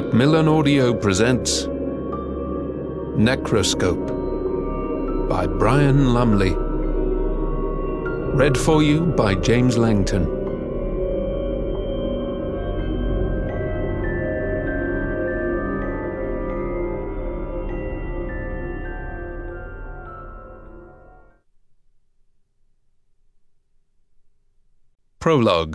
Milan Audio presents Necroscope by Brian Lumley. Read for you by James Langton. Prologue.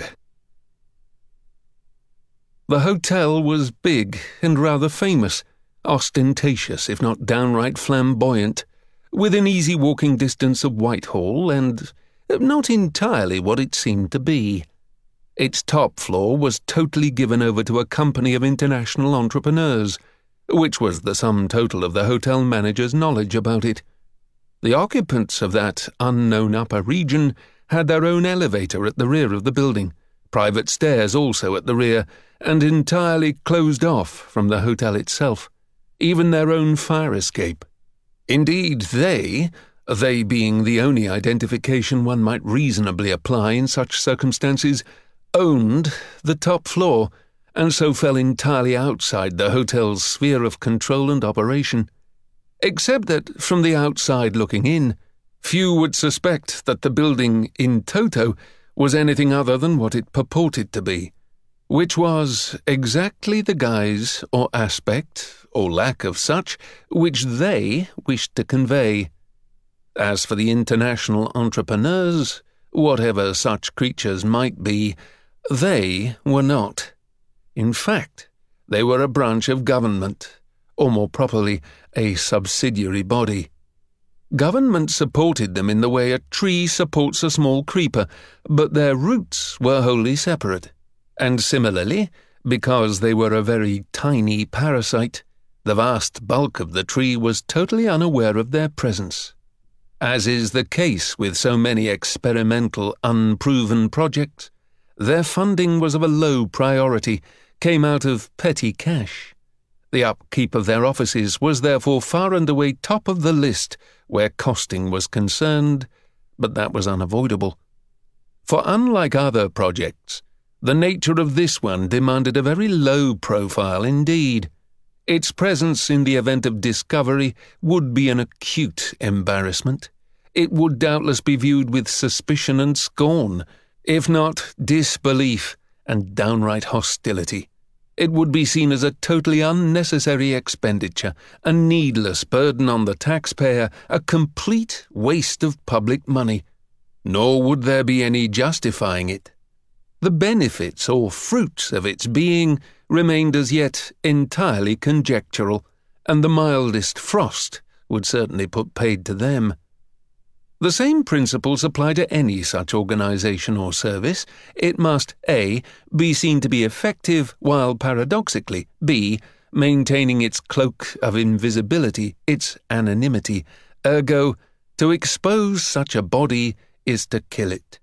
The hotel was big and rather famous, ostentatious if not downright flamboyant, within easy walking distance of Whitehall, and not entirely what it seemed to be. Its top floor was totally given over to a company of international entrepreneurs, which was the sum total of the hotel manager's knowledge about it. The occupants of that unknown upper region had their own elevator at the rear of the building, private stairs also at the rear, and entirely closed off from the hotel itself, even their own fire escape. Indeed, they being the only identification one might reasonably apply in such circumstances, owned the top floor, and so fell entirely outside the hotel's sphere of control and operation. Except that, from the outside looking in, few would suspect that the building in toto was anything other than what it purported to be, which was exactly the guise or aspect, or lack of such, which they wished to convey. As for the international entrepreneurs, whatever such creatures might be, they were not. In fact, they were a branch of government, or more properly, a subsidiary body. Government supported them in the way a tree supports a small creeper, but their roots were wholly separate. And similarly, because they were a very tiny parasite, the vast bulk of the tree was totally unaware of their presence. As is the case with so many experimental, unproven projects, their funding was of a low priority, came out of petty cash. The upkeep of their offices was therefore far and away top of the list where costing was concerned, but that was unavoidable. For unlike other projects, the nature of this one demanded a very low profile indeed. Its presence in the event of discovery would be an acute embarrassment. It would doubtless be viewed with suspicion and scorn, if not disbelief and downright hostility. It would be seen as a totally unnecessary expenditure, a needless burden on the taxpayer, a complete waste of public money. Nor would there be any justifying it. The benefits or fruits of its being remained as yet entirely conjectural, and the mildest frost would certainly put paid to them. The same principles apply to any such organization or service. It must A. be seen to be effective, while paradoxically B. maintaining its cloak of invisibility, its anonymity. Ergo, to expose such a body is to kill it.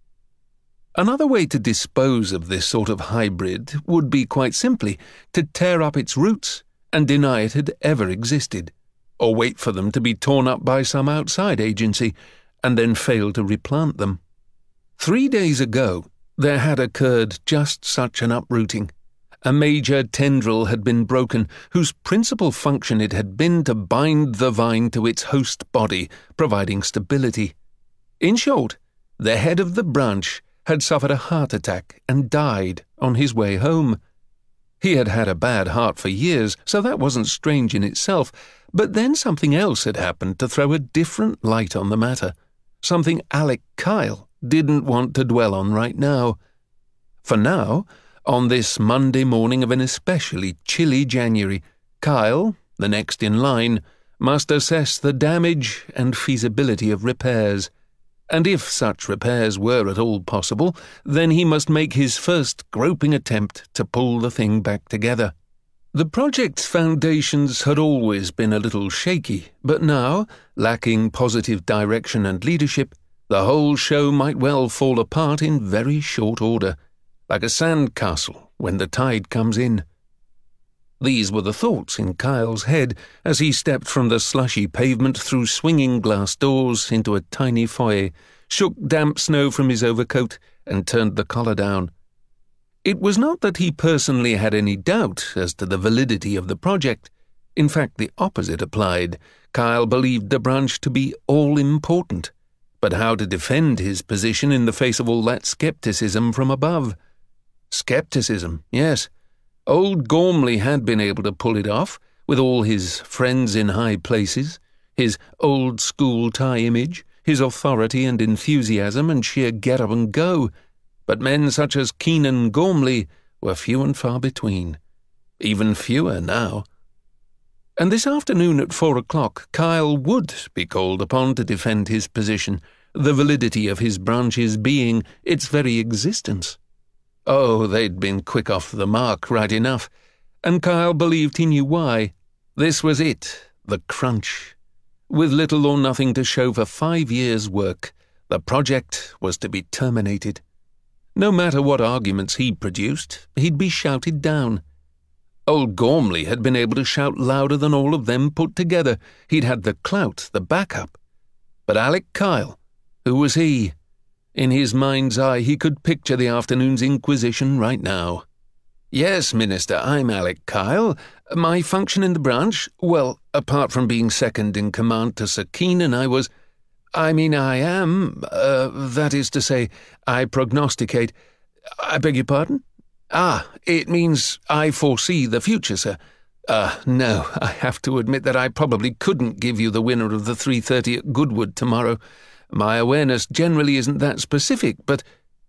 Another way to dispose of this sort of hybrid would be quite simply to tear up its roots and deny it had ever existed, or wait for them to be torn up by some outside agency, and then fail to replant them. 3 days ago, there had occurred just such an uprooting. A major tendril had been broken, whose principal function it had been to bind the vine to its host body, providing stability. In short, the head of the branch had suffered a heart attack and died on his way home. He had had a bad heart for years, so that wasn't strange in itself, but then something else had happened to throw a different light on the matter, something Alec Kyle didn't want to dwell on right now. For now, on this Monday morning of an especially chilly January, Kyle, the next in line, must assess the damage and feasibility of repairs. And if such repairs were at all possible, then he must make his first groping attempt to pull the thing back together. The project's foundations had always been a little shaky, but now, lacking positive direction and leadership, the whole show might well fall apart in very short order, like a sandcastle when the tide comes in. These were the thoughts in Kyle's head as he stepped from the slushy pavement through swinging glass doors into a tiny foyer, shook damp snow from his overcoat, and turned the collar down. It was not that he personally had any doubt as to the validity of the project. In fact, the opposite applied. Kyle believed the branch to be all-important. But how to defend his position in the face of all that skepticism from above? Skepticism, yes. Old Gormley had been able to pull it off, with all his friends in high places, his old-school tie image, his authority and enthusiasm and sheer get-up-and-go. But men such as Keenan Gormley were few and far between. Even fewer now. And this afternoon at 4 o'clock, Kyle would be called upon to defend his position, the validity of his branch's being, its very existence. Oh, they'd been quick off the mark right enough, and Kyle believed he knew why. This was it, the crunch. With little or nothing to show for 5 years' work, the project was to be terminated. No matter what arguments he produced, he'd be shouted down. Old Gormley had been able to shout louder than all of them put together. He'd had the clout, the backup. But Alec Kyle, who was he? In his mind's eye, he could picture the afternoon's inquisition right now. "Yes, Minister, I'm Alec Kyle. My function in the branch, well, apart from being second in command to Sir Keenan, I am, that is to say, I prognosticate. I beg your pardon? It means I foresee the future, sir. No, I have to admit that I probably couldn't give you the winner of the 3:30 at Goodwood tomorrow. My awareness generally isn't that specific, but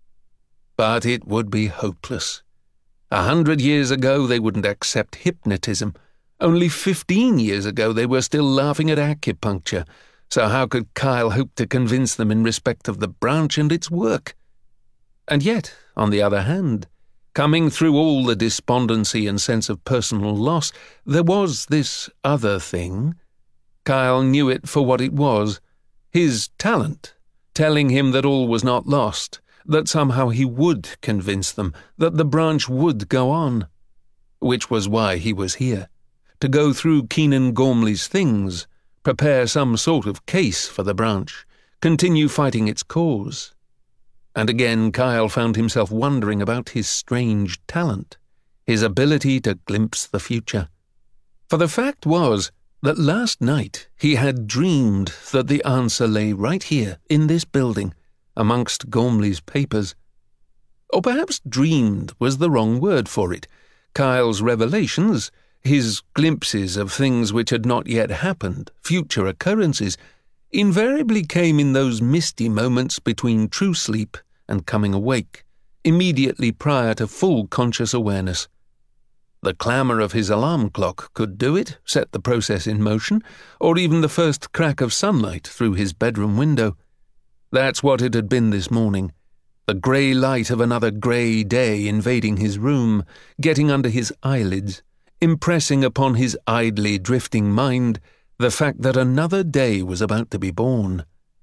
it would be hopeless. 100 years ago they wouldn't accept hypnotism. Only 15 years ago they were still laughing at acupuncture. So how could Kyle hope to convince them in respect of the branch and its work? And yet, on the other hand, coming through all the despondency and sense of personal loss, there was this other thing. Kyle knew it for what it was, his talent, telling him that all was not lost, that somehow he would convince them, that the branch would go on. Which was why he was here, to go through Keenan Gormley's things, prepare some sort of case for the branch, continue fighting its cause. And again Kyle found himself wondering about his strange talent, his ability to glimpse the future. For the fact was that last night he had dreamed that the answer lay right here, in this building, amongst Gormley's papers. Or perhaps dreamed was the wrong word for it. Kyle's revelations, his glimpses of things which had not yet happened, future occurrences, invariably came in those misty moments between true sleep and coming awake, immediately prior to full conscious awareness. The clamour of his alarm clock could do it, set the process in motion, or even the first crack of sunlight through his bedroom window. That's what it had been this morning. The grey light of another grey day invading his room, getting under his eyelids, impressing upon his idly drifting mind the fact that another day was about to be born.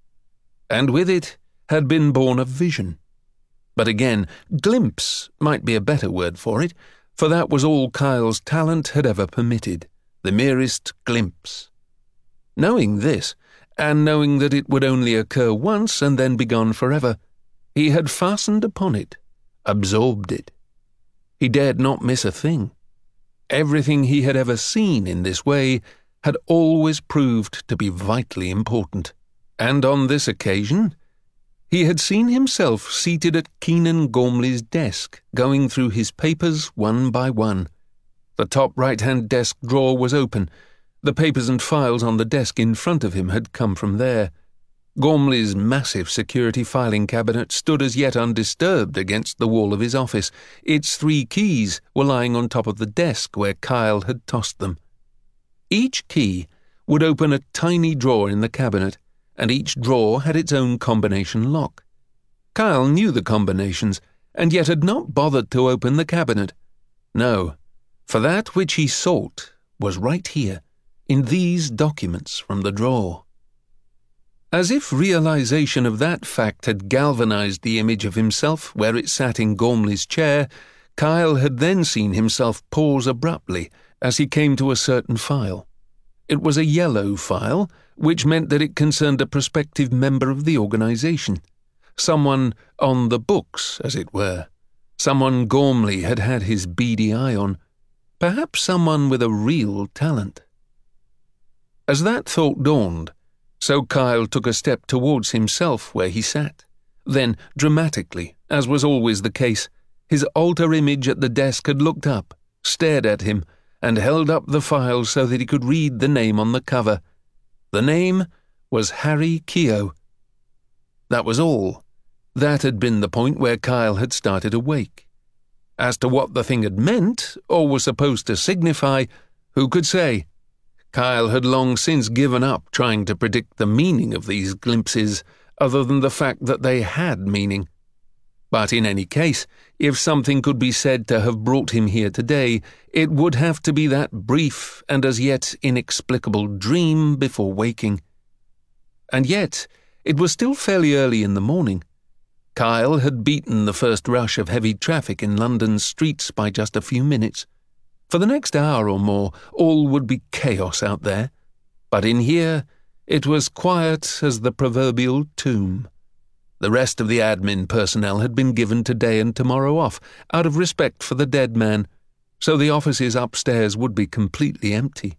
And with it had been born a vision. But again, glimpse might be a better word for it, for that was all Kyle's talent had ever permitted, the merest glimpse. Knowing this, and knowing that it would only occur once and then be gone forever, he had fastened upon it, absorbed it. He dared not miss a thing. Everything he had ever seen in this way had always proved to be vitally important, and on this occasion he had seen himself seated at Keenan Gormley's desk, going through his papers one by one. The top right-hand desk drawer was open. The papers and files on the desk in front of him had come from there. Gormley's massive security filing cabinet stood as yet undisturbed against the wall of his office. Its 3 keys were lying on top of the desk where Kyle had tossed them. Each key would open a tiny drawer in the cabinet, and each drawer had its own combination lock. Kyle knew the combinations, and yet had not bothered to open the cabinet. No, for that which he sought was right here, in these documents from the drawer. As if realization of that fact had galvanized the image of himself where it sat in Gormley's chair, Kyle had then seen himself pause abruptly as he came to a certain file. It was a yellow file, which meant that it concerned a prospective member of the organization, someone on the books, as it were. Someone Gormley had had his beady eye on. Perhaps someone with a real talent. As that thought dawned, so Kyle took a step towards himself where he sat. Then, dramatically, as was always the case, his altar image at the desk had looked up, stared at him, and held up the file so that he could read the name on the cover. The name was Harry Keogh. That was all. That had been the point where Kyle had started awake. As to what the thing had meant, or was supposed to signify, who could say? Kyle had long since given up trying to predict the meaning of these glimpses, other than the fact that they had meaning. But in any case, if something could be said to have brought him here today, it would have to be that brief and as yet inexplicable dream before waking. And yet, it was still fairly early in the morning. Kyle had beaten the first rush of heavy traffic in London's streets by just a few minutes. For the next hour or more, all would be chaos out there. But in here, it was quiet as the proverbial tomb. The rest of the admin personnel had been given today and tomorrow off, out of respect for the dead man, so the offices upstairs would be completely empty.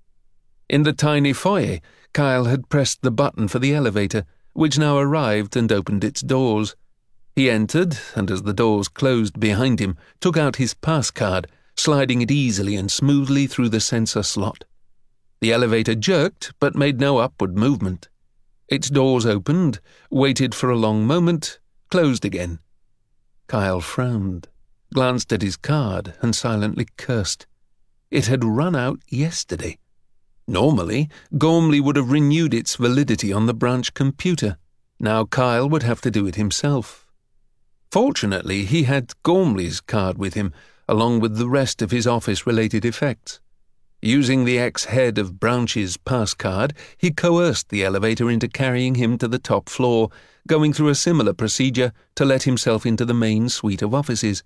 In the tiny foyer, Kyle had pressed the button for the elevator, which now arrived and opened its doors. He entered, and as the doors closed behind him, took out his pass card, sliding it easily and smoothly through the sensor slot. The elevator jerked, but made no upward movement. Its doors opened, waited for a long moment, closed again. Kyle frowned, glanced at his card, and silently cursed. It had run out yesterday. Normally, Gormley would have renewed its validity on the branch computer. Now Kyle would have to do it himself. Fortunately, he had Gormley's card with him, along with the rest of his office-related effects. Using the ex-head of Branch's pass card, he coerced the elevator into carrying him to the top floor, going through a similar procedure to let himself into the main suite of offices.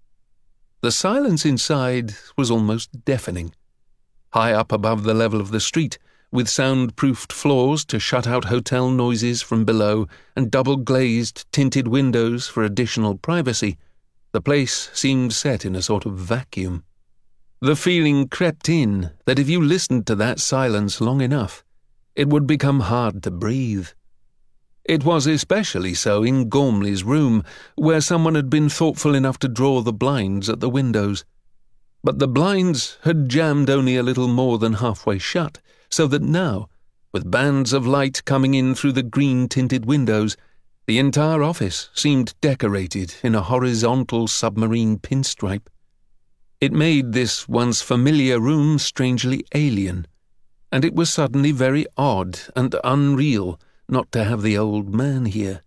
The silence inside was almost deafening. High up above the level of the street, with sound-proofed floors to shut out hotel noises from below and double-glazed tinted windows for additional privacy, the place seemed set in a sort of vacuum. The feeling crept in that if you listened to that silence long enough, it would become hard to breathe. It was especially so in Gormley's room, where someone had been thoughtful enough to draw the blinds at the windows. But the blinds had jammed only a little more than halfway shut, so that now, with bands of light coming in through the green-tinted windows, the entire office seemed decorated in a horizontal submarine pinstripe. It made this once familiar room strangely alien, and it was suddenly very odd and unreal not to have the old man here.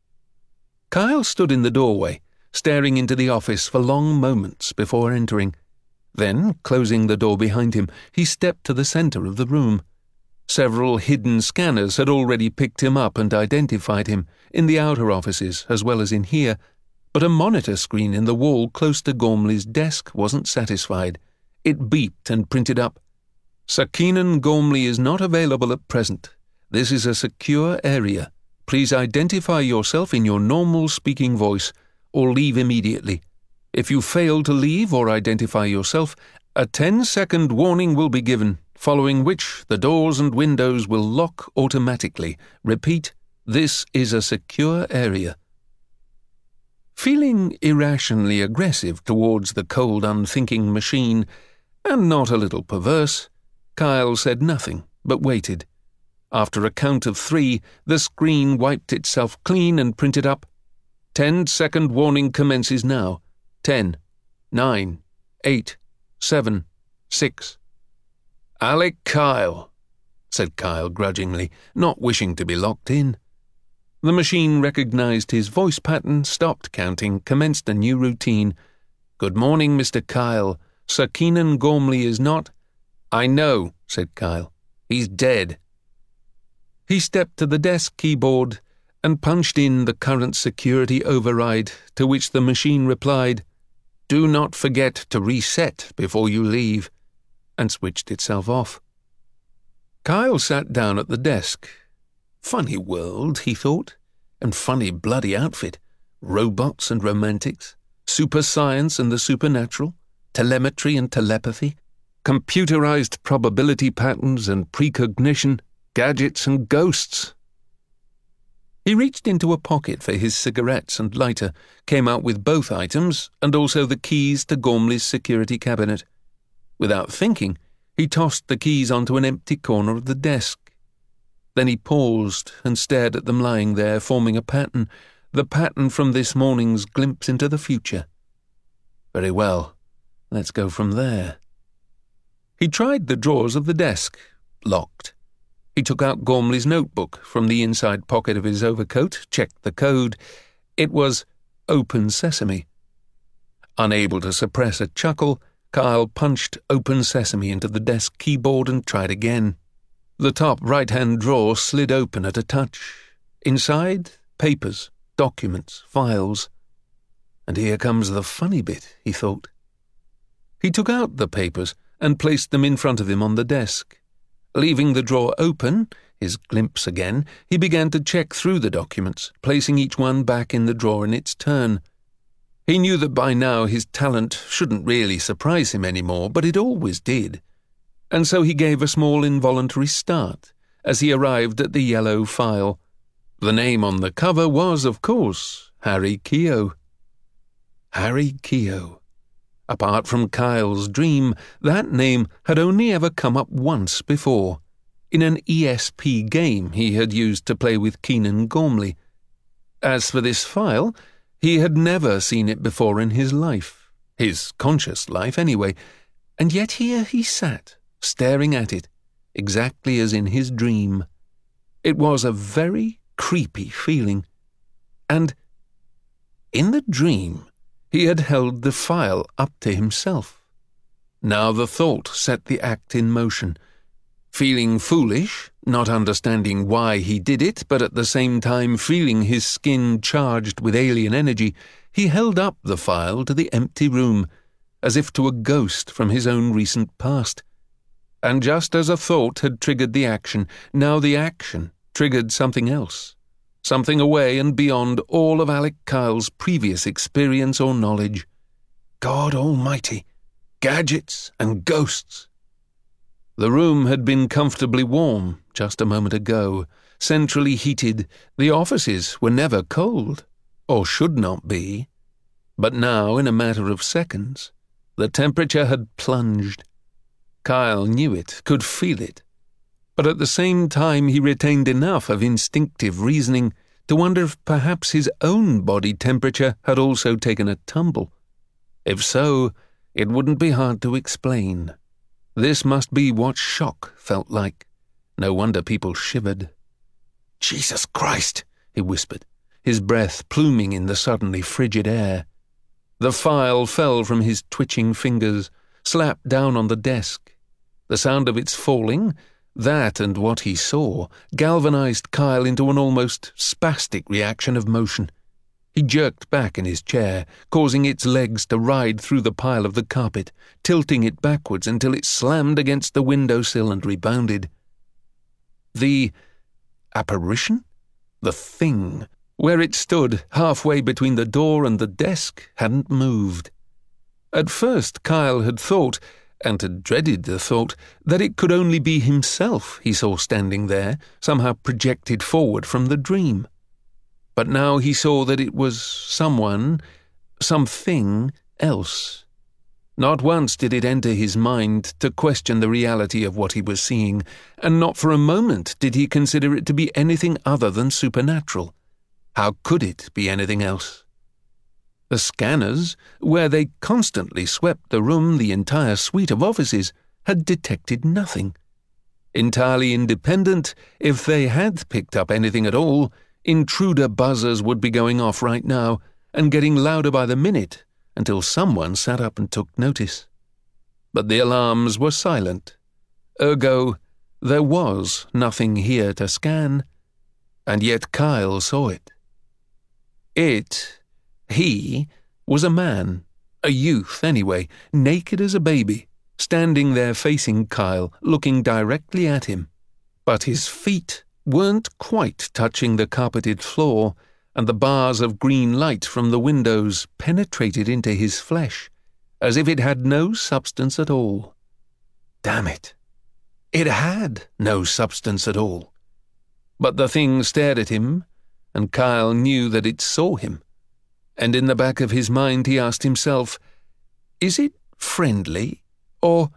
Kyle stood in the doorway, staring into the office for long moments before entering. Then, closing the door behind him, he stepped to the center of the room. Several hidden scanners had already picked him up and identified him, in the outer offices as well as in here, but a monitor screen in the wall close to Gormley's desk wasn't satisfied. It beeped and printed up, "Sir Keenan Gormley is not available at present. This is a secure area. Please identify yourself in your normal speaking voice, or leave immediately. If you fail to leave or identify yourself, a 10-second warning will be given, following which the doors and windows will lock automatically. Repeat, this is a secure area." Feeling irrationally aggressive towards the cold, unthinking machine, and not a little perverse, Kyle said nothing, but waited. After a count of 3, the screen wiped itself clean and printed up, "10-second warning commences now. 10, 9, 8, 7, 6. "Alec Kyle," said Kyle grudgingly, not wishing to be locked in. The machine recognized his voice pattern, stopped counting, commenced a new routine. "Good morning, Mr. Kyle. Sir Keenan Gormley is not—" "I know," said Kyle. "He's dead." He stepped to the desk keyboard and punched in the current security override, to which the machine replied, "Do not forget to reset before you leave," and switched itself off. Kyle sat down at the desk. Funny world, he thought, and funny bloody outfit. Robots and romantics, super science and the supernatural, telemetry and telepathy, computerized probability patterns and precognition, gadgets and ghosts. He reached into a pocket for his cigarettes and lighter, came out with both items and also the keys to Gormley's security cabinet. Without thinking, he tossed the keys onto an empty corner of the desk. Then he paused and stared at them lying there, forming a pattern, the pattern from this morning's glimpse into the future. Very well, let's go from there. He tried the drawers of the desk, locked. He took out Gormley's notebook from the inside pocket of his overcoat, checked the code. It was Open Sesame. Unable to suppress a chuckle, Kyle punched Open Sesame into the desk keyboard and tried again. The top right-hand drawer slid open at a touch. Inside, papers, documents, files. And here comes the funny bit, he thought. He took out the papers and placed them in front of him on the desk. Leaving the drawer open, his glimpse again, he began to check through the documents, placing each one back in the drawer in its turn. He knew that by now his talent shouldn't really surprise him anymore, but it always did. And so he gave a small involuntary start as he arrived at the yellow file. The name on the cover was, of course, Harry Keogh. Harry Keogh. Apart from Kyle's dream, that name had only ever come up once before, in an ESP game he had used to play with Keenan Gormley. As for this file, he had never seen it before in his life, his conscious life anyway, and yet here he sat, staring at it, exactly as in his dream. It was a very creepy feeling. And in the dream, he had held the file up to himself. Now the thought set the act in motion. Feeling foolish, not understanding why he did it, but at the same time feeling his skin charged with alien energy, he held up the file to the empty room, as if to a ghost from his own recent past. And just as a thought had triggered the action, now the action triggered something else. Something away and beyond all of Alec Kyle's previous experience or knowledge. God Almighty! Gadgets and ghosts! The room had been comfortably warm just a moment ago, centrally heated. The offices were never cold, or should not be. But now, in a matter of seconds, the temperature had plunged. Kyle knew it, could feel it. But at the same time he retained enough of instinctive reasoning to wonder if perhaps his own body temperature had also taken a tumble. If so, it wouldn't be hard to explain. This must be what shock felt like. No wonder people shivered. "Jesus Christ," he whispered, his breath pluming in the suddenly frigid air. The file fell from his twitching fingers, slapped down on the desk. The sound of its falling, that and what he saw, galvanized Kyle into an almost spastic reaction of motion. He jerked back in his chair, causing its legs to ride through the pile of the carpet, tilting it backwards until it slammed against the windowsill and rebounded. The apparition? The thing, where it stood halfway between the door and the desk, hadn't moved. At first Kyle had thought, and had dreaded the thought, that it could only be himself he saw standing there, somehow projected forward from the dream. But now he saw that it was someone, something else. Not once did it enter his mind to question the reality of what he was seeing, and not for a moment did he consider it to be anything other than supernatural. How could it be anything else? The scanners, where they constantly swept the room, the entire suite of offices, had detected nothing. Entirely independent, if they had picked up anything at all, intruder buzzers would be going off right now, and getting louder by the minute, until someone sat up and took notice. But the alarms were silent. Ergo, there was nothing here to scan. And yet Kyle saw it. He was a man, a youth anyway, naked as a baby, standing there facing Kyle, looking directly at him. But his feet weren't quite touching the carpeted floor, and the bars of green light from the windows penetrated into his flesh, as if it had no substance at all. Damn it! It had no substance at all. But the thing stared at him, and Kyle knew that it saw him. And in the back of his mind he asked himself, is it friendly, or—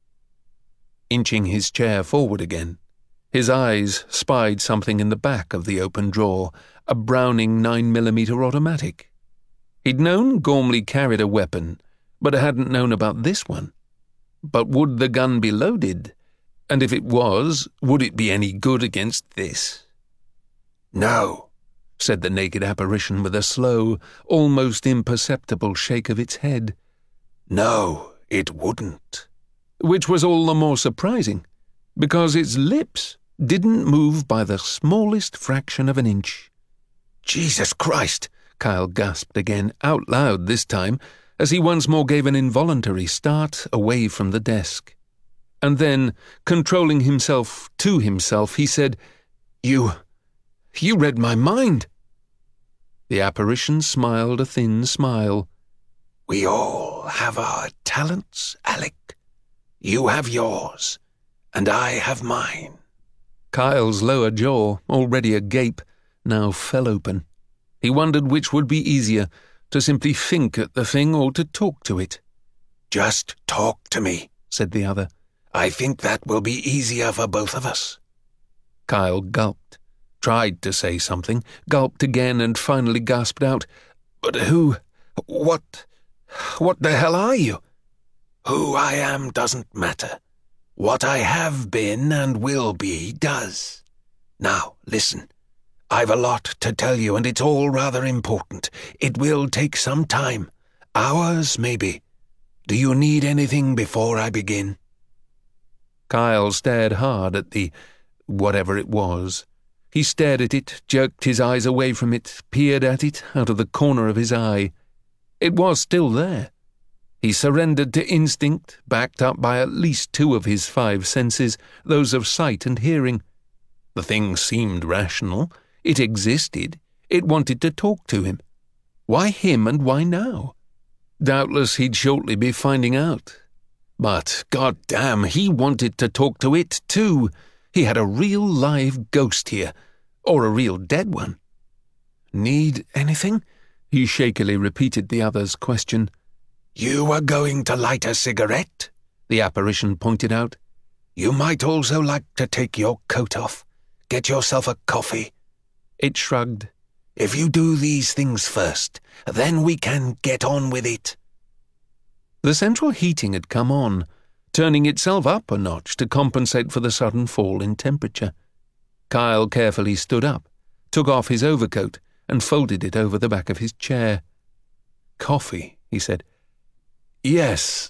Inching his chair forward again, his eyes spied something in the back of the open drawer, a Browning 9mm automatic. He'd known Gormley carried a weapon, but hadn't known about this one. But would the gun be loaded? And if it was, would it be any good against this? "No," said the naked apparition with a slow, almost imperceptible shake of its head. "No, it wouldn't." Which was all the more surprising, because its lips didn't move by the smallest fraction of an inch. "Jesus Christ!" Kyle gasped again, out loud this time, as he once more gave an involuntary start away from the desk. And then, controlling himself to himself, he said, You read my mind." The apparition smiled a thin smile. "We all have our talents, Alec. You have yours, and I have mine." Kyle's lower jaw, already agape, now fell open. He wondered which would be easier, to simply think at the thing or to talk to it. "Just talk to me," said the other. "I think that will be easier for both of us." Kyle gulped, tried to say something, gulped again, and finally gasped out, "But what the hell are you?" "Who I am doesn't matter. What I have been and will be does. Now, listen. I've a lot to tell you, and it's all rather important. It will take some time. Hours, maybe. Do you need anything before I begin?" Kyle stared hard at the whatever it was. He stared at it, jerked his eyes away from it, peered at it out of the corner of his eye. It was still there. He surrendered to instinct, backed up by at least 2 of his 5 senses, those of sight and hearing. The thing seemed rational. It existed. It wanted to talk to him. Why him, and why now? Doubtless he'd shortly be finding out. But, goddamn, he wanted to talk to it too. He had a real live ghost here, or a real dead one. "Need anything?" He shakily repeated the other's question. "You were going to light a cigarette?" the apparition pointed out. "You might also like to take your coat off. Get yourself a coffee." It shrugged. "If you do these things first, then we can get on with it." The central heating had come on, turning itself up a notch to compensate for the sudden fall in temperature. Kyle carefully stood up, took off his overcoat, and folded it over the back of his chair. "Coffee," he said. "Yes,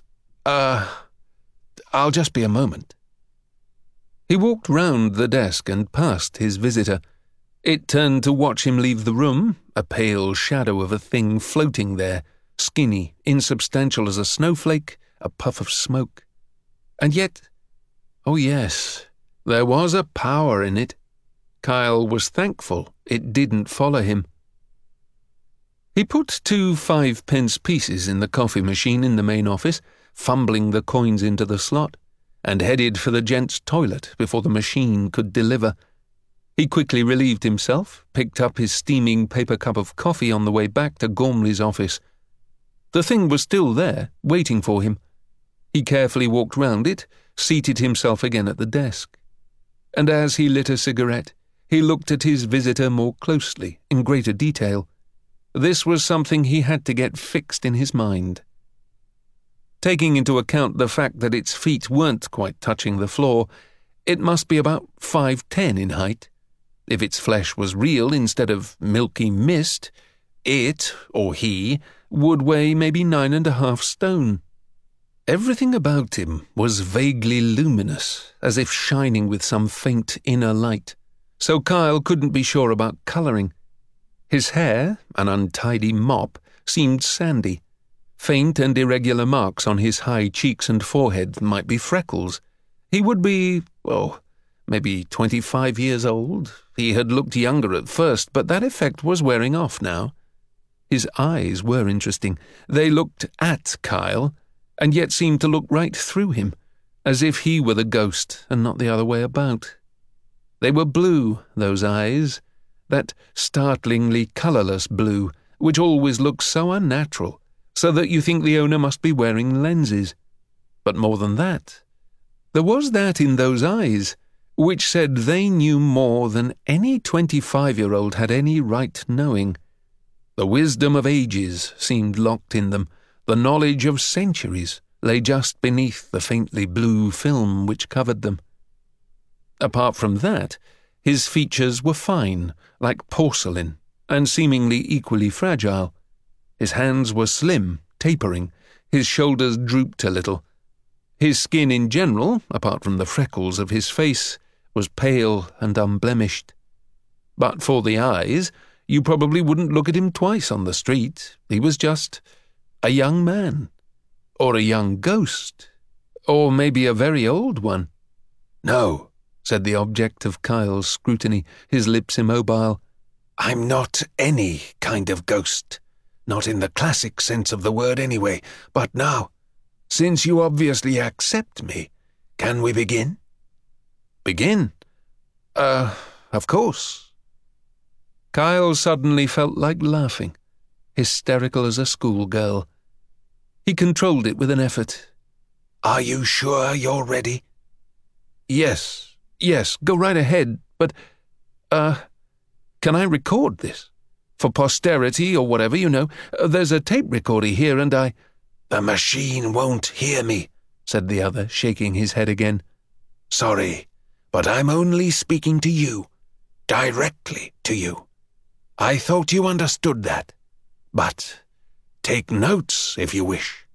I'll just be a moment." He walked round the desk and past his visitor. It turned to watch him leave the room, a pale shadow of a thing floating there, skinny, insubstantial as a snowflake, a puff of smoke. And yet, oh yes, there was a power in it. Kyle was thankful it didn't follow him. He put 2 5-pence pieces in the coffee machine in the main office, fumbling the coins into the slot, and headed for the gents' toilet before the machine could deliver. He quickly relieved himself, picked up his steaming paper cup of coffee on the way back to Gormley's office. The thing was still there, waiting for him. He carefully walked round it, seated himself again at the desk. And as he lit a cigarette, he looked at his visitor more closely, in greater detail. This was something he had to get fixed in his mind. Taking into account the fact that its feet weren't quite touching the floor, it must be about 5'10" in height. If its flesh was real instead of milky mist, it, or he, would weigh maybe 9.5 stone. Everything about him was vaguely luminous, as if shining with some faint inner light, so Kyle couldn't be sure about colouring. His hair, an untidy mop, seemed sandy. Faint and irregular marks on his high cheeks and forehead might be freckles. He would be, maybe 25 years old. He had looked younger at first, but that effect was wearing off now. His eyes were interesting. They looked at Kyle, and yet seemed to look right through him, as if he were the ghost and not the other way about. They were blue, those eyes, that startlingly colourless blue, which always looks so unnatural, so that you think the owner must be wearing lenses. But more than that, there was that in those eyes which said they knew more than any 25-year-old had any right knowing. The wisdom of ages seemed locked in them. The knowledge of centuries lay just beneath the faintly blue film which covered them. Apart from that, his features were fine, like porcelain, and seemingly equally fragile. His hands were slim, tapering, his shoulders drooped a little. His skin in general, apart from the freckles of his face, was pale and unblemished. But for the eyes, you probably wouldn't look at him twice on the street. He was just a young man, or a young ghost, or maybe a very old one. "No," said the object of Kyle's scrutiny, his lips immobile. "I'm not any kind of ghost. Not in the classic sense of the word anyway. But now, since you obviously accept me, can we begin?" "Begin? Of course." Kyle suddenly felt like laughing, hysterical as a schoolgirl. He controlled it with an effort. "Are you sure you're ready?" Yes, go right ahead, but, can I record this? For posterity or whatever, you know. There's a tape recorder here and I—" "The machine won't hear me," said the other, shaking his head again. "Sorry, but I'm only speaking to you, directly to you. I thought you understood that. But take notes if you wish."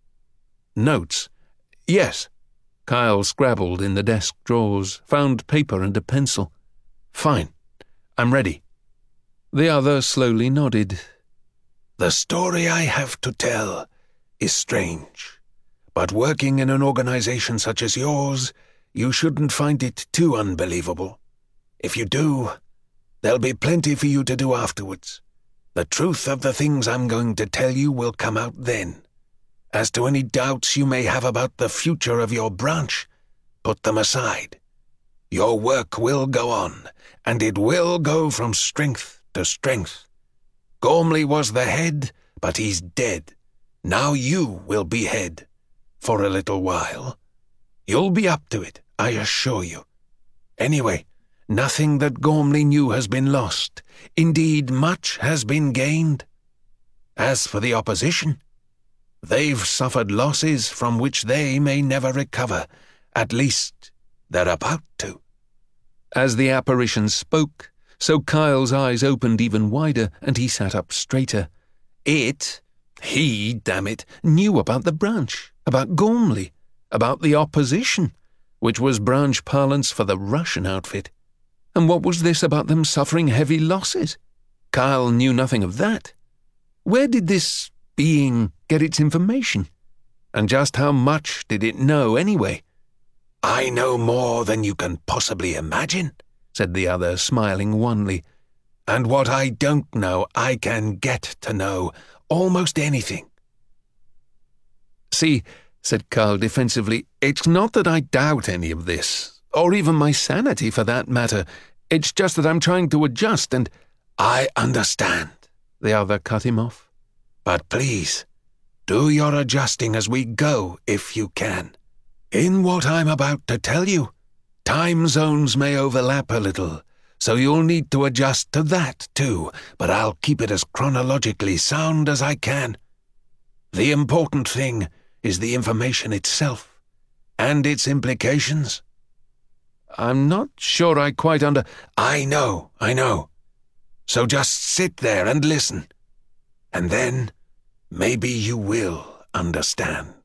Notes? Yes. Kyle scrabbled in the desk drawers, found paper and a pencil. "Fine. I'm ready." The other slowly nodded. "The story I have to tell is strange, but working in an organization such as yours, you shouldn't find it too unbelievable. If you do, there'll be plenty for you to do afterwards. The truth of the things I'm going to tell you will come out then. As to any doubts you may have about the future of your branch, put them aside. Your work will go on, and it will go from strength to strength. Gormley was the head, but he's dead. Now you will be head, for a little while. You'll be up to it, I assure you. Anyway, nothing that Gormley knew has been lost. Indeed, much has been gained. As for the opposition, they've suffered losses from which they may never recover. At least, they're about to." As the apparition spoke, so Kyle's eyes opened even wider, and he sat up straighter. He, damn it, knew about the branch, about Gormley, about the opposition, which was branch parlance for the Russian outfit. And what was this about them suffering heavy losses? Kyle knew nothing of that. Where did this being get its information? And just how much did it know anyway? "I know more than you can possibly imagine," said the other, smiling wanly. "And what I don't know, I can get to know. Almost anything." "See," said Kyle defensively, "it's not that I doubt any of this, or even my sanity for that matter. It's just that I'm trying to adjust and—" "I understand," the other cut him off. "But please, do your adjusting as we go if you can. In what I'm about to tell you, time zones may overlap a little, so you'll need to adjust to that too, but I'll keep it as chronologically sound as I can. The important thing is the information itself, and its implications." "I'm not sure I quite I know. So just sit there and listen. And then maybe you will understand."